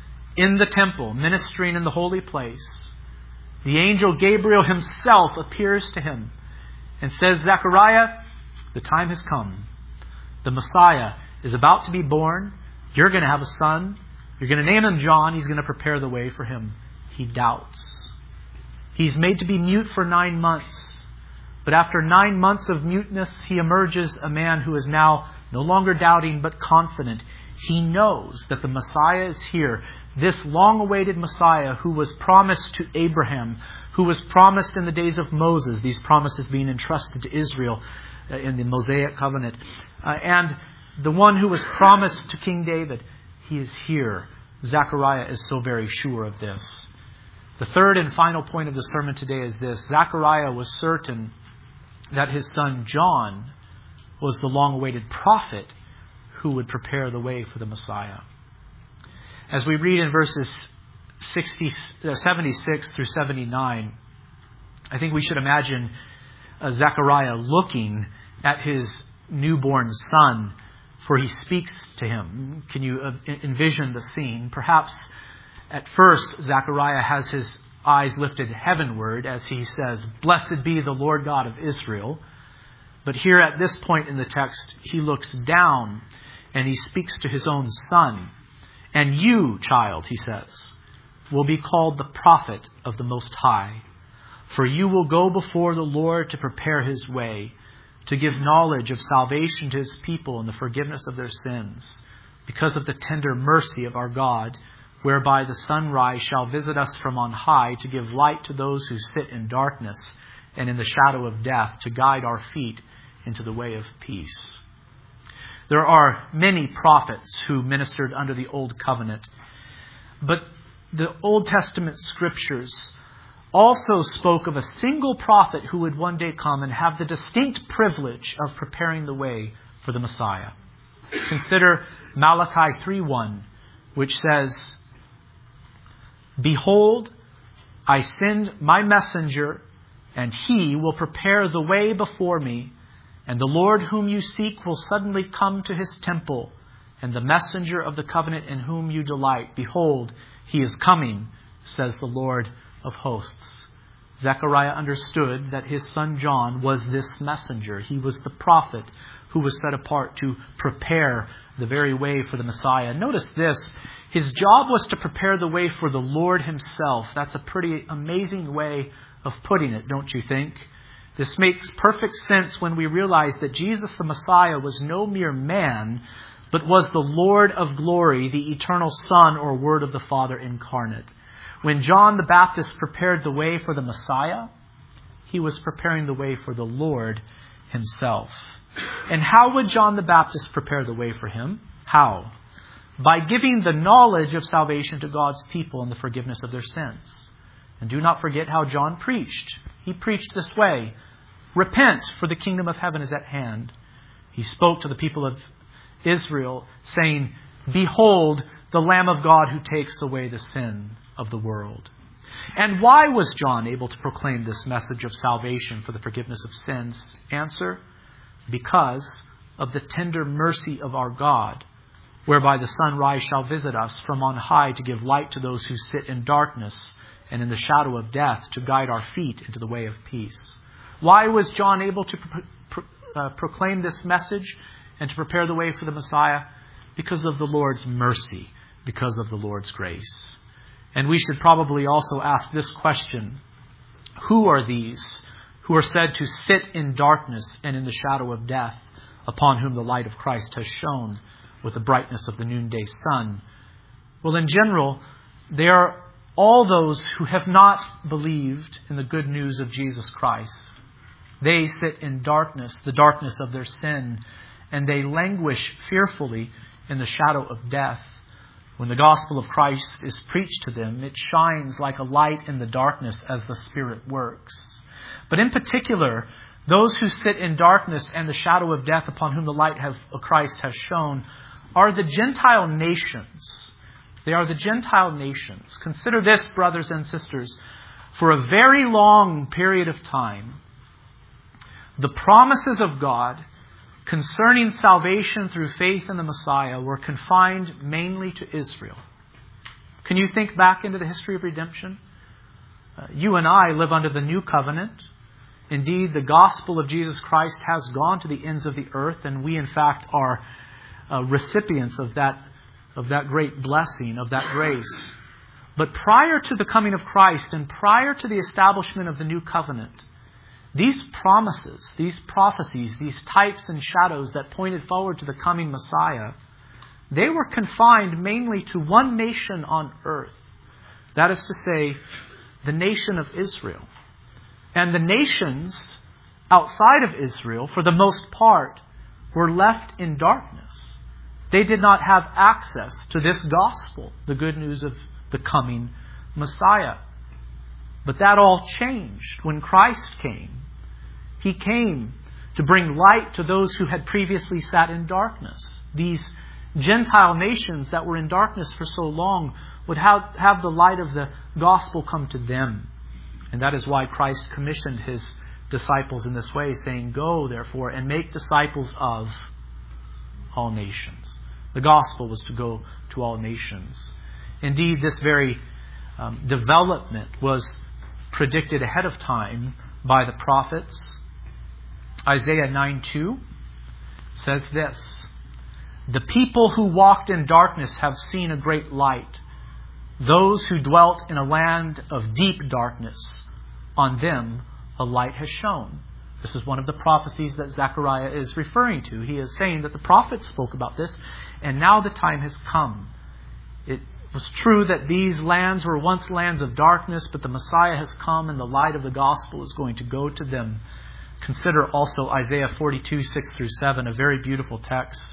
in the temple, ministering in the holy place. The angel Gabriel himself appears to him and says, Zechariah, the time has come. The Messiah is about to be born. You're going to have a son. You're going to name him John. He's going to prepare the way for him. He doubts. He's made to be mute for nine months. But after nine months of muteness, he emerges a man who is now no longer doubting but confident. He knows that the Messiah is here. This long-awaited Messiah who was promised to Abraham, who was promised in the days of Moses, these promises being entrusted to Israel in the Mosaic covenant. Uh, and the one who was promised to King David, he is here. Zechariah is so very sure of this. The third and final point of the sermon today is this. Zechariah was certain that his son John was the long-awaited prophet who would prepare the way for the Messiah. As we read in verses sixty, seventy-six through seventy-nine, I think we should imagine uh, Zechariah looking at his newborn son, for he speaks to him. Can you uh, envision the scene? Perhaps at first Zechariah has his eyes lifted heavenward as he says, "Blessed be the Lord God of Israel." But here at this point in the text, he looks down and he speaks to his own son. "And you, child," he says, "will be called the prophet of the Most High. For you will go before the Lord to prepare his way, to give knowledge of salvation to his people and the forgiveness of their sins, because of the tender mercy of our God, whereby the sunrise shall visit us from on high, to give light to those who sit in darkness and in the shadow of death, to guide our feet into the way of peace." There are many prophets who ministered under the Old Covenant, but the Old Testament scriptures also spoke of a single prophet who would one day come and have the distinct privilege of preparing the way for the Messiah. Consider Malachi three one, which says, "Behold, I send my messenger, and he will prepare the way before me. And the Lord whom you seek will suddenly come to his temple, and the messenger of the covenant in whom you delight. Behold, he is coming, says the Lord of hosts." Zechariah understood that his son John was this messenger. He was the prophet who was set apart to prepare the very way for the Messiah. Notice this. His job was to prepare the way for the Lord himself. That's a pretty amazing way of putting it, don't you think? This makes perfect sense when we realize that Jesus the Messiah was no mere man, but was the Lord of glory, the eternal Son or Word of the Father incarnate. When John the Baptist prepared the way for the Messiah, he was preparing the way for the Lord himself. And how would John the Baptist prepare the way for him? How? By giving the knowledge of salvation to God's people and the forgiveness of their sins. And do not forget how John preached. He preached this way: "Repent, for the kingdom of heaven is at hand." He spoke to the people of Israel, saying, "Behold, the Lamb of God who takes away the sin of the world." And why was John able to proclaim this message of salvation for the forgiveness of sins? Answer: because of the tender mercy of our God, whereby the sunrise shall visit us from on high, to give light to those who sit in darkness and in the shadow of death, to guide our feet into the way of peace. Why was John able to pro- pro- uh, proclaim this message and to prepare the way for the Messiah? Because of the Lord's mercy, because of the Lord's grace. And we should probably also ask this question: who are these who are said to sit in darkness and in the shadow of death, upon whom the light of Christ has shone with the brightness of the noonday sun? Well, in general, they are all those who have not believed in the good news of Jesus Christ. They sit in darkness, the darkness of their sin, and they languish fearfully in the shadow of death. When the gospel of Christ is preached to them, it shines like a light in the darkness as the Spirit works. But in particular, those who sit in darkness and the shadow of death, upon whom the light of Christ has shone, are the Gentile nations. They are the Gentile nations. Consider this, brothers and sisters. For a very long period of time, the promises of God concerning salvation through faith in the Messiah were confined mainly to Israel. Can you think back into the history of redemption? Uh, you and I live under the new covenant. Indeed, the gospel of Jesus Christ has gone to the ends of the earth, and we in fact are uh, recipients of that of that great blessing, of that grace. But prior to the coming of Christ and prior to the establishment of the new covenant, these promises, these prophecies, these types and shadows that pointed forward to the coming Messiah, they were confined mainly to one nation on earth. That is to say, the nation of Israel. And the nations outside of Israel, for the most part, were left in darkness. They did not have access to this gospel, the good news of the coming Messiah. But that all changed when Christ came. He came to bring light to those who had previously sat in darkness. These Gentile nations that were in darkness for so long would have, have the light of the gospel come to them. And that is why Christ commissioned His disciples in this way, saying, "Go, therefore, and make disciples of all nations." The gospel was to go to all nations. Indeed, this very um, development was predicted ahead of time by the prophets. Isaiah nine two says this: "The people who walked in darkness have seen a great light. Those who dwelt in a land of deep darkness, on them a light has shone." This is one of the prophecies that Zechariah is referring to. He is saying that the prophets spoke about this, and now the time has come. It was true that these lands were once lands of darkness, but the Messiah has come and the light of the gospel is going to go to them. Consider also Isaiah forty-two, six through seven, a very beautiful text.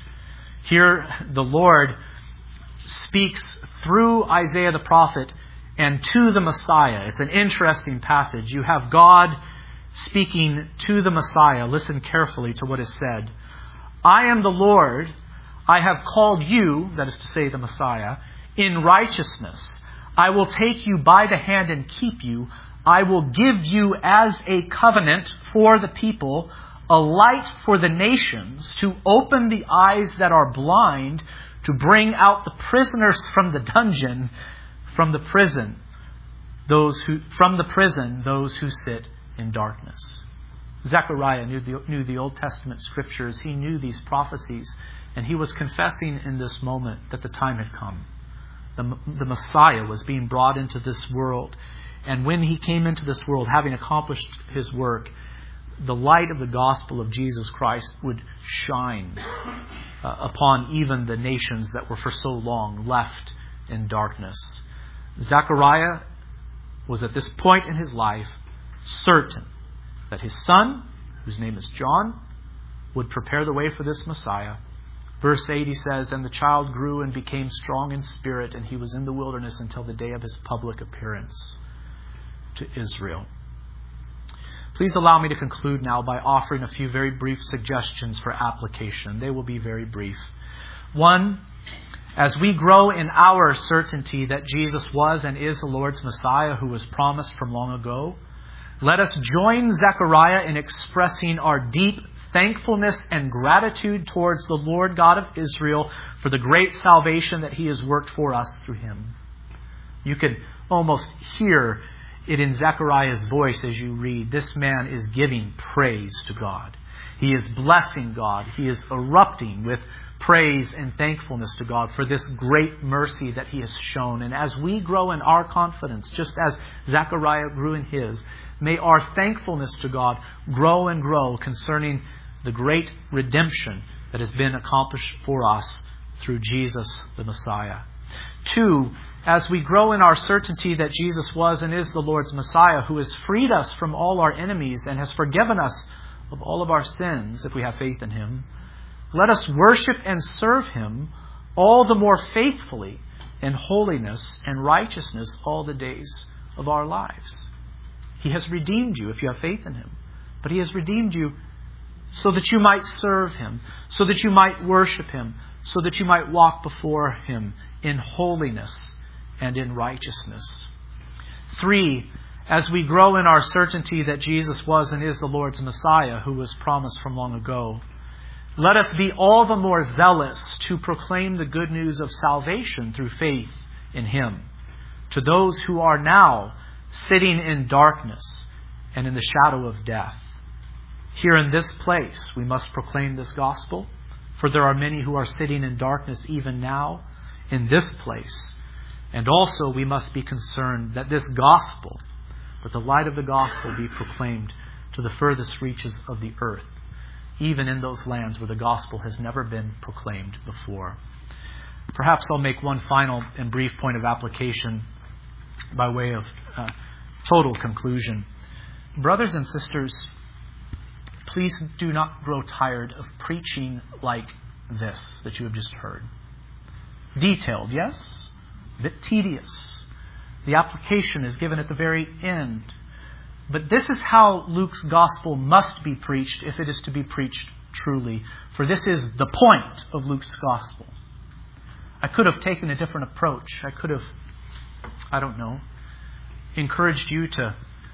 Here the Lord speaks through Isaiah the prophet and to the Messiah. It's an interesting passage. You have God speaking to the Messiah. Listen carefully to what is said. "I am the Lord. I have called you," that is to say the Messiah, "in righteousness. I will take you by the hand and keep you. I will give you as a covenant for the people, a light for the nations, to open the eyes that are blind, to bring out the prisoners from the dungeon, from the prison, those who from the prison, those who sit in darkness." Zechariah knew the, knew the Old Testament scriptures. He knew these prophecies, and he was confessing in this moment that the time had come. The, the Messiah was being brought into this world. And when He came into this world, having accomplished His work, the light of the gospel of Jesus Christ would shine uh, upon even the nations that were for so long left in darkness. Zechariah was at this point in his life certain that his son, whose name is John, would prepare the way for this Messiah. Verse eight, he says, "And the child grew and became strong in spirit, and he was in the wilderness until the day of his public appearance to Israel." Please allow me to conclude now by offering a few very brief suggestions for application. They will be very brief. One, as we grow in our certainty that Jesus was and is the Lord's Messiah who was promised from long ago, let us join Zechariah in expressing our deep thankfulness and gratitude towards the Lord God of Israel for the great salvation that He has worked for us through Him. You can almost hear it in Zechariah's voice as you read. This man is giving praise to God. He is blessing God. He is erupting with praise and thankfulness to God for this great mercy that He has shown. And as we grow in our confidence, just as Zechariah grew in his, may our thankfulness to God grow and grow concerning the great redemption that has been accomplished for us through Jesus the Messiah. Two, as we grow in our certainty that Jesus was and is the Lord's Messiah, who has freed us from all our enemies and has forgiven us of all of our sins if we have faith in Him, let us worship and serve Him all the more faithfully in holiness and righteousness all the days of our lives. He has redeemed you if you have faith in Him. But He has redeemed you so that you might serve Him, so that you might worship Him, so that you might walk before Him in holiness and in righteousness. Three, as we grow in our certainty that Jesus was and is the Lord's Messiah, who was promised from long ago, let us be all the more zealous to proclaim the good news of salvation through faith in Him to those who are now sitting in darkness and in the shadow of death. Here in this place, we must proclaim this gospel, for there are many who are sitting in darkness even now in this place. And also we must be concerned that this gospel, that the light of the gospel be proclaimed to the furthest reaches of the earth, even in those lands where the gospel has never been proclaimed before. Perhaps I'll make one final and brief point of application by way of uh, total conclusion. Brothers and sisters, please do not grow tired of preaching like this that you have just heard. Detailed, yes? A bit tedious. The application is given at the very end. But this is how Luke's gospel must be preached if it is to be preached truly. For this is the point of Luke's gospel. I could have taken a different approach. I could have, I don't know, encouraged you to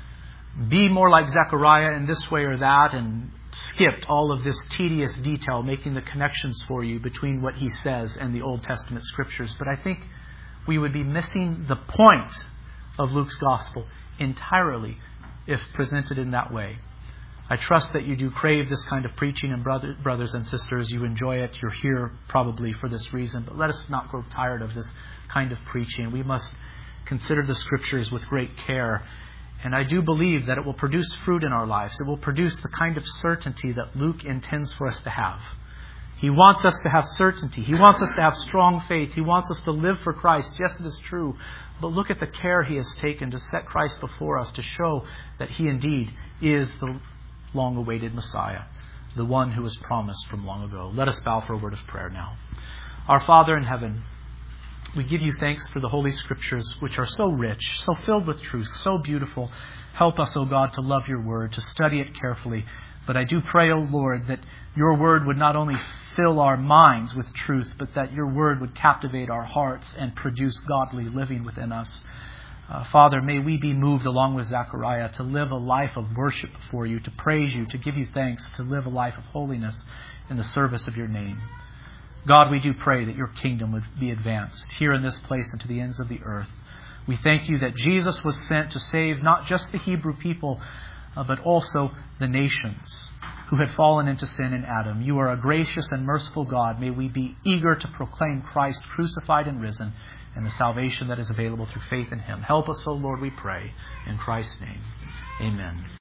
be more like Zechariah in this way or that and skipped all of this tedious detail, making the connections for you between what he says and the Old Testament scriptures. But I think we would be missing the point of Luke's gospel entirely if presented in that way. I trust that you do crave this kind of preaching, and brother, brothers and sisters, you enjoy it. You're here probably for this reason. But let us not grow tired of this kind of preaching. We must consider the scriptures with great care. And I do believe that it will produce fruit in our lives. It will produce the kind of certainty that Luke intends for us to have. He wants us to have certainty. He wants us to have strong faith. He wants us to live for Christ. Yes, it is true. But look at the care He has taken to set Christ before us, to show that He indeed is the long-awaited Messiah, the one who was promised from long ago. Let us bow for a word of prayer now. Our Father in heaven, we give You thanks for the Holy Scriptures, which are so rich, so filled with truth, so beautiful. Help us, O God, to love Your word, to study it carefully. But I do pray, O Lord, that Your word would not only fill our minds with truth, but that Your word would captivate our hearts and produce godly living within us. Uh, Father, may we be moved along with Zechariah to live a life of worship before You, to praise You, to give You thanks, to live a life of holiness in the service of Your name. God, we do pray that Your kingdom would be advanced here in this place and to the ends of the earth. We thank You that Jesus was sent to save not just the Hebrew people, uh, but also the nations who had fallen into sin in Adam. You are a gracious and merciful God. May we be eager to proclaim Christ crucified and risen and the salvation that is available through faith in Him. Help us, O Lord, we pray. In Christ's name, amen.